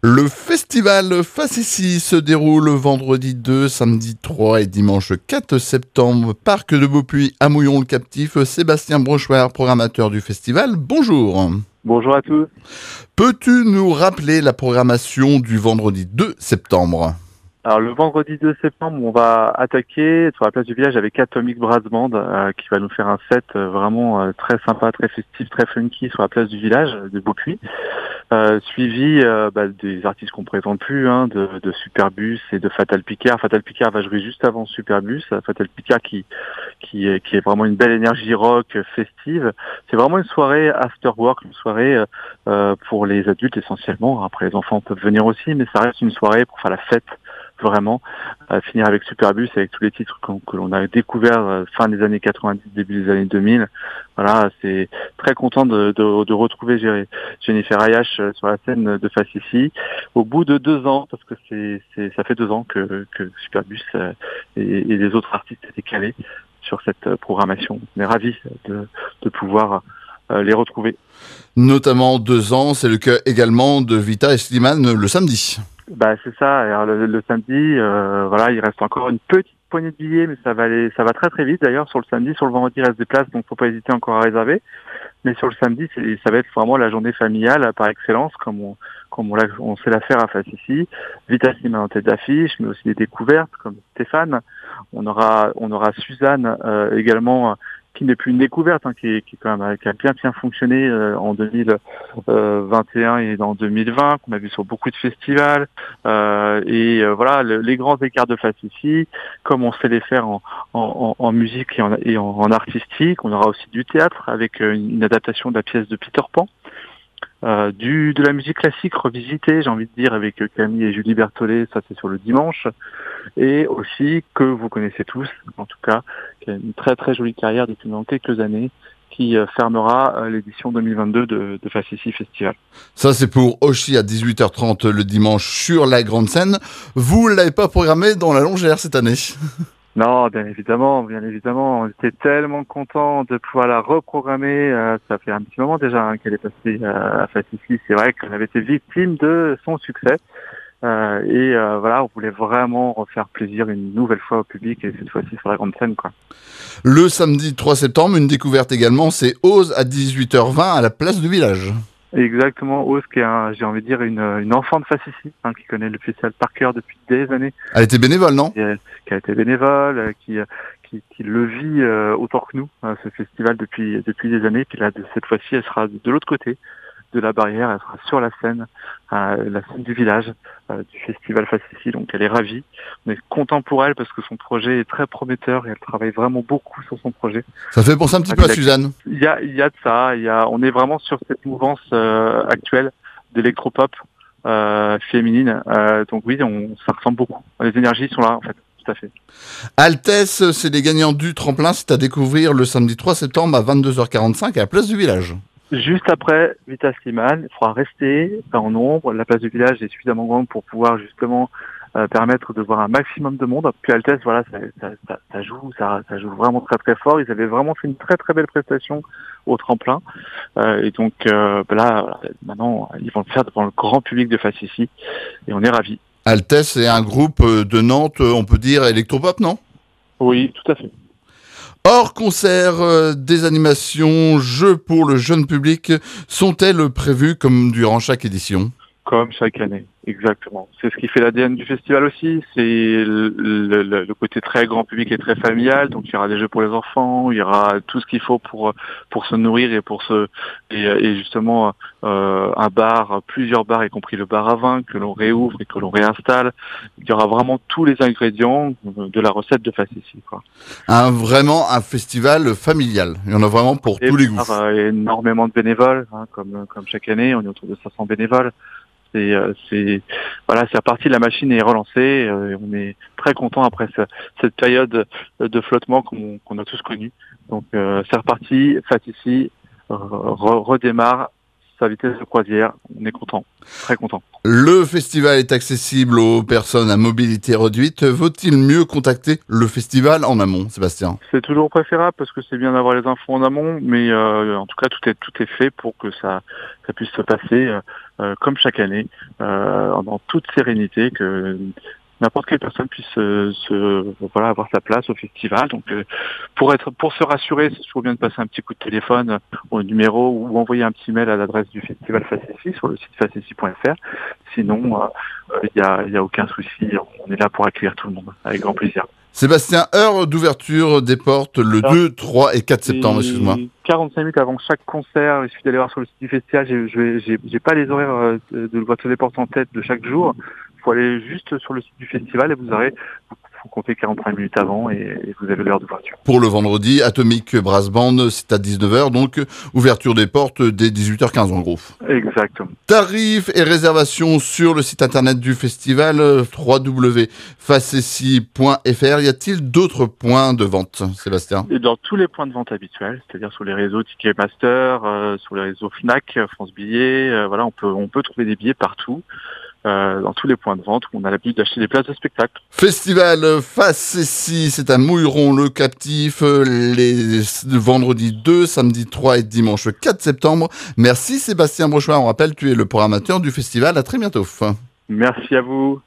Le festival Facessi se déroule vendredi 2, samedi 3 et dimanche 4 septembre. Parc de Beaupuy à Mouillon-le-Captif. Sébastien Brochoir, programmateur du festival. Bonjour. Bonjour à tous. Peux-tu nous rappeler la programmation du vendredi 2 septembre ? Alors le vendredi 2 septembre, on va attaquer sur la place du village avec Atomic Brass Band qui va nous faire un set vraiment très sympa, très festif, très funky sur la place du village de Beaupuy, suivi des artistes qu'on présente plus, de Superbus et de Fatal Picard. Fatal Picard va jouer juste avant Superbus. Fatal Picard qui est vraiment une belle énergie rock festive. C'est vraiment une soirée after work, une soirée pour les adultes essentiellement. Après les enfants peuvent venir aussi, mais ça reste une soirée pour faire la fête. Vraiment, finir avec Superbus, avec tous les titres que l'on a découverts fin des années 90, début des années 2000. Voilà, c'est très content de retrouver Jennifer Ayash sur la scène de Facessi au bout de 2 ans, parce que ça fait 2 ans que Superbus et les autres artistes étaient calés sur cette programmation. On est ravis de pouvoir les retrouver. Notamment 2 ans, c'est le cas également de Vita et Slimane le samedi. C'est ça. Alors, le samedi, il reste encore une petite poignée de billets, mais ça va très très vite. D'ailleurs, sur le samedi, sur le vendredi, il reste des places, donc faut pas hésiter encore à réserver. Mais sur le samedi, ça va être vraiment la journée familiale par excellence, comme on sait la faire à Facessi. Vita Slimane en tête d'affiche, mais aussi des découvertes comme Stéphane. On aura Suzanne également, qui n'est plus une découverte, qui a bien fonctionné en 2021 et en 2020, qu'on a vu sur beaucoup de festivals. Les grands écarts de Facessi, comme on sait les faire en musique et en artistique. On aura aussi du théâtre avec une adaptation de la pièce de Peter Pan. De la musique classique revisitée, j'ai envie de dire, avec Camille et Julie Berthollet, ça c'est sur le dimanche, et aussi que vous connaissez tous, en tout cas, qui a une très très jolie carrière depuis maintenant quelques années, qui fermera l'édition 2022 de Facessi Festival. Ça c'est pour Oshi à 18h30 le dimanche sur la grande scène. Vous l'avez pas programmé dans la Longère cette année ? Non, bien évidemment. On était tellement contents de pouvoir la reprogrammer. Ça fait un petit moment déjà qu'elle est passée à Facessi. C'est vrai qu'on avait été victime de son succès. On voulait vraiment refaire plaisir une nouvelle fois au public et cette fois-ci sur la grande scène, quoi. Le samedi 3 septembre, une découverte également, c'est Ose à 18h20 à la place du village. Exactement, Ose qui est, j'ai envie de dire, une enfant de Facessi, qui connaît le festival par cœur depuis des années. Elle était bénévole, non ? Qui a été bénévole, qui le vit autant que nous, ce festival depuis des années. Puis là, cette fois-ci, elle sera de l'autre côté de la barrière, elle sera sur la scène du village du festival Facessi. Donc elle est ravie. On est content pour elle parce que son projet est très prometteur et elle travaille vraiment beaucoup sur son projet. Ça fait penser un petit peu à Suzanne. Il y a de ça. On est vraiment sur cette mouvance actuelle d'électropop féminine. Donc oui, ça ressemble beaucoup. Les énergies sont là en fait. Tout à fait. Altesse, c'est les gagnants du tremplin. C'est à découvrir le samedi 3 septembre à 22h45 à la place du village. Juste après Vita Slimane, il faudra rester en ombre. La place du village est suffisamment grande pour pouvoir justement permettre de voir un maximum de monde. Puis Altesse, ça joue vraiment très très fort. Ils avaient vraiment fait une très très belle prestation au tremplin. Maintenant, ils vont le faire devant le grand public de Facessi et on est ravis. Altesse est un groupe de Nantes, on peut dire électropop, non ? Oui, tout à fait. Hors concert, des animations, jeux pour le jeune public, sont-elles prévues comme durant chaque édition ? Comme chaque année, exactement. C'est ce qui fait l'ADN du festival aussi. C'est le côté très grand public et très familial. Donc il y aura des jeux pour les enfants, il y aura tout ce qu'il faut pour se nourrir et justement un bar, plusieurs bars, y compris le bar à vin que l'on réouvre et que l'on réinstalle. Il y aura vraiment tous les ingrédients de la recette de Facessi, quoi. Vraiment un festival familial. Il y en a vraiment pour tous les goûts. Énormément de bénévoles, comme chaque année. On est autour de 500 bénévoles. C'est reparti, la machine est relancée. On est très content après cette période de flottement qu'on a tous connu. Donc c'est reparti, Facessi redémarre sa vitesse de croisière. On est content, très content. Le festival est accessible aux personnes à mobilité réduite. Vaut-il mieux contacter le festival en amont, Sébastien ? C'est toujours préférable parce que c'est bien d'avoir les infos en amont, mais en tout cas tout est fait pour que ça puisse se passer comme chaque année, dans toute sérénité, que n'importe quelle personne puisse avoir sa place au festival. Donc pour se rassurer, c'est toujours bien de passer un petit coup de téléphone au numéro ou envoyer un petit mail à l'adresse du festival Facessi sur le site facessi.fr. Sinon, il y a aucun souci, on est là pour accueillir tout le monde avec grand plaisir. Sébastien, heure d'ouverture des portes le 2, 3 et 4 septembre, excuse-moi. 45 minutes avant chaque concert, il suffit d'aller voir sur le site du festival. J'ai pas les horaires de l'ouverture des portes en tête de chaque jour. Il faut aller juste sur le site du festival et vous comptez 45 minutes avant et vous avez l'heure d'ouverture. Pour le vendredi, Atomic Brass Band, c'est à 19h, donc ouverture des portes dès 18h15 en gros. Exactement. Tarifs et réservations sur le site internet du festival www.facessi.fr. Y a-t-il d'autres points de vente, Sébastien? Et dans tous les points de vente habituels, c'est-à-dire sur les réseaux Ticketmaster, sur les réseaux Fnac, France Billets, on peut trouver des billets partout. Dans tous les points de vente où on a l'habitude d'acheter des places de spectacle. Festival Facessi, c'est à Mouilleron-le-Captif, les vendredis 2, samedi 3 et dimanche 4 septembre. Merci Sébastien Brochoir, on rappelle, tu es le programmateur du festival, à très bientôt. Merci à vous.